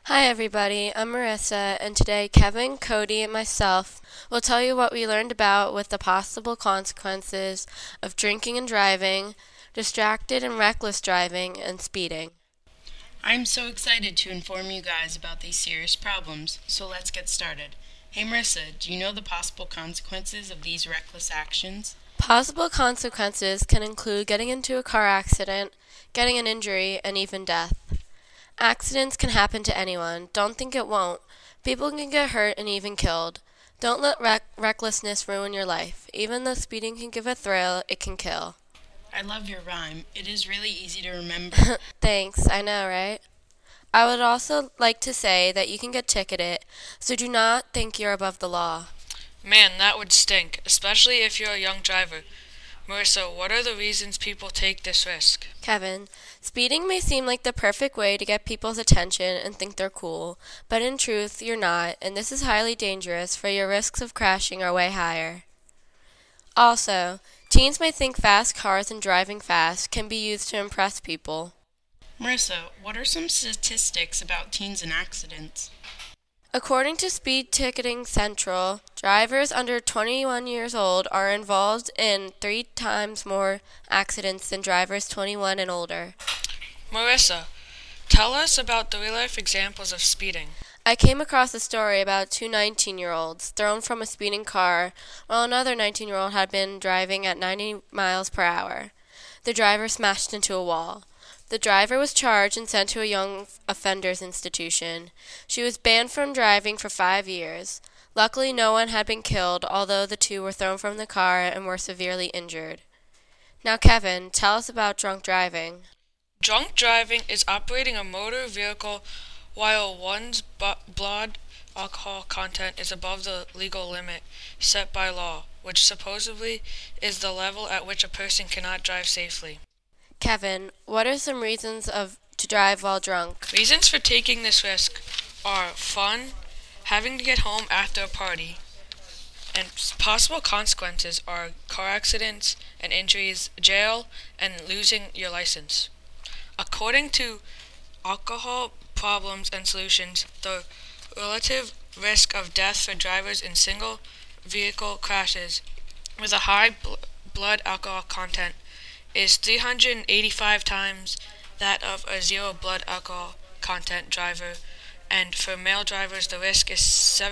Hi, everybody. I'm Marissa, and today Kevin, Cody, and myself will tell you what we learned about with the possible consequences of drinking and driving, distracted and reckless driving, and speeding. I'm so excited to inform you guys about these serious problems, so let's get started. Hey Marissa, do you know the possible consequences of these reckless actions? Possible consequences can include getting into a car accident, getting an injury, and even death. Accidents can happen to anyone. Don't think it won't. People can get hurt and even killed. Don't let recklessness ruin your life. Even though speeding can give a thrill, it can kill. I love your rhyme. It is really easy to remember. Thanks, I know, right? I would also like to say that you can get ticketed, so do not think you're above the law. Man, that would stink, especially if you're a young driver. Marissa, what are the reasons people take this risk? Kevin, speeding may seem like the perfect way to get people's attention and think they're cool, but in truth, you're not, and this is highly dangerous, for your risks of crashing are way higher. Also, teens may think fast cars and driving fast can be used to impress people. Marissa, what are some statistics about teens and accidents? According to Speed Ticketing Central, drivers under 21 years old are involved in 3 times more accidents than drivers 21 and older. Marissa, tell us about the real-life examples of speeding. I came across a story about two 19-year-olds thrown from a speeding car while another 19-year-old had been driving at 90 miles per hour. The driver smashed into a wall. The driver was charged and sent to a young offenders institution. She was banned from driving for 5 years. Luckily, no one had been killed, although the two were thrown from the car and were severely injured. Now, Kevin, tell us about drunk driving. Drunk driving is operating a motor vehicle while one's blood alcohol content is above the legal limit set by law, which supposedly is the level at which a person cannot drive safely. Kevin, what are some reasons to drive while drunk? Reasons for taking this risk are fun, having to get home after a party, and possible consequences are car accidents and injuries, jail, and losing your license. According to Alcohol Problems and Solutions, the relative risk of death for drivers in single vehicle crashes with a high blood alcohol content is 385 times that of a zero blood alcohol content driver, and for male drivers the risk is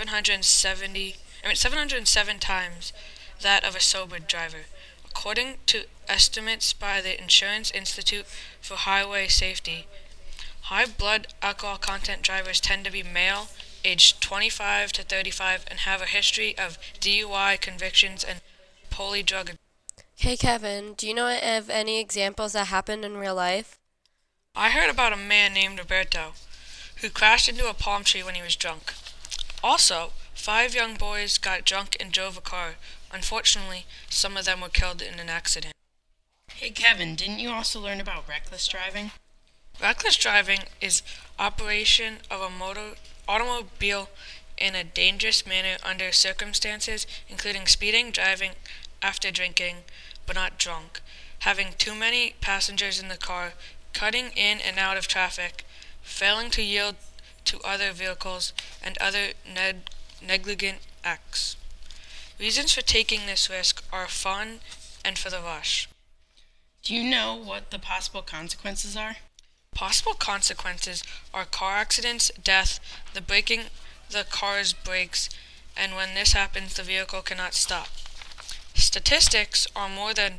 707 times that of a sober driver. According to estimates by the Insurance Institute for Highway Safety, high blood alcohol content drivers tend to be male, aged 25 to 35, and have a history of DUI convictions and poly drug abuse. Hey, Kevin, do you know of any examples that happened in real life? I heard about a man named Roberto who crashed into a palm tree when he was drunk. Also, 5 young boys got drunk and drove a car. Unfortunately, some of them were killed in an accident. Hey Kevin, didn't you also learn about reckless driving? Reckless driving is operation of a automobile in a dangerous manner under circumstances including speeding, driving after drinking but not drunk, having too many passengers in the car, cutting in and out of traffic, failing to yield to other vehicles, and other negligent acts. Reasons for taking this risk are fun and for the rush. Do you know what the possible consequences are? Possible consequences are car accidents, death, the breaking the car's brakes, and when this happens, the vehicle cannot stop. Statistics are more than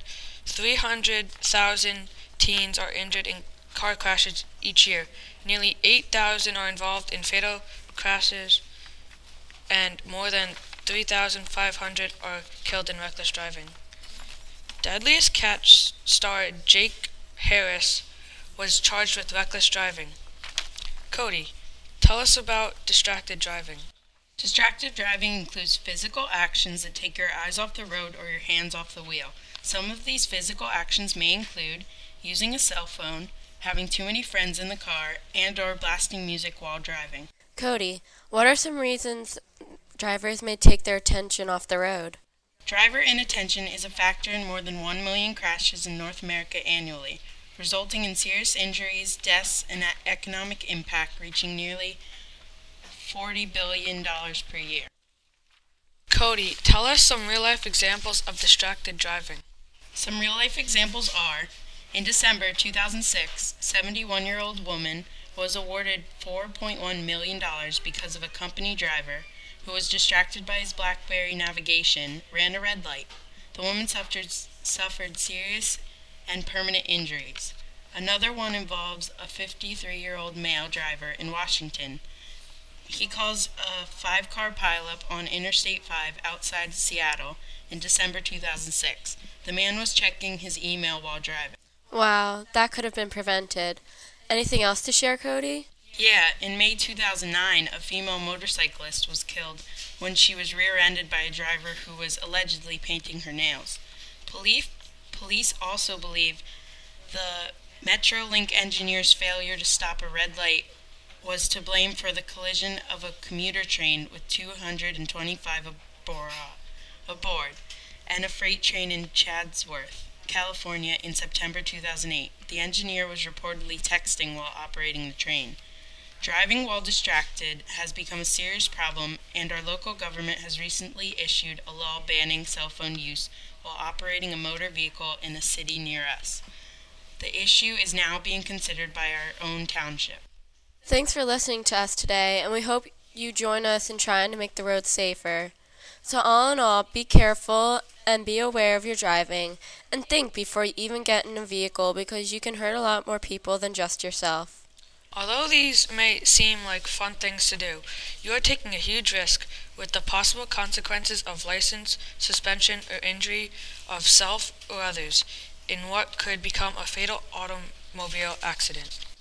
300,000 teens are injured in car crashes each year. Nearly 8,000 are involved in fatal crashes, and more than 3,500 are killed in reckless driving. Deadliest Catch star Jake Harris was charged with reckless driving. Cody, tell us about distracted driving. Distracted driving includes physical actions that take your eyes off the road or your hands off the wheel. Some of these physical actions may include using a cell phone, having too many friends in the car, and/or blasting music while driving. Cody, what are some reasons drivers may take their attention off the road? Driver inattention is a factor in more than 1 million crashes in North America annually, resulting in serious injuries, deaths, and economic impact reaching nearly $40 billion per year. Cody, tell us some real-life examples of distracted driving. Some real-life examples are, in December 2006, 71-year-old woman was awarded $4.1 million because of a company driver who was distracted by his BlackBerry navigation, ran a red light. The woman suffered serious and permanent injuries. Another one involves a 53-year-old male driver in Washington. He caused a 5-car pileup on Interstate 5 outside Seattle in December 2006. The man was checking his email while driving. Wow, that could have been prevented. Anything else to share, Cody? Yeah, in May 2009, a female motorcyclist was killed when she was rear-ended by a driver who was allegedly painting her nails. Police also believe the Metrolink engineer's failure to stop a red light was to blame for the collision of a commuter train with 225 aboard and a freight train in Chatsworth, California in September 2008. The engineer was reportedly texting while operating the train. Driving while distracted has become a serious problem, and our local government has recently issued a law banning cell phone use while operating a motor vehicle in a city near us. The issue is now being considered by our own township. Thanks for listening to us today, and we hope you join us in trying to make the roads safer. So all in all, be careful and be aware of your driving, and think before you even get in a vehicle, because you can hurt a lot more people than just yourself. Although these may seem like fun things to do, you are taking a huge risk with the possible consequences of license, suspension, or injury of self or others in what could become a fatal automobile accident.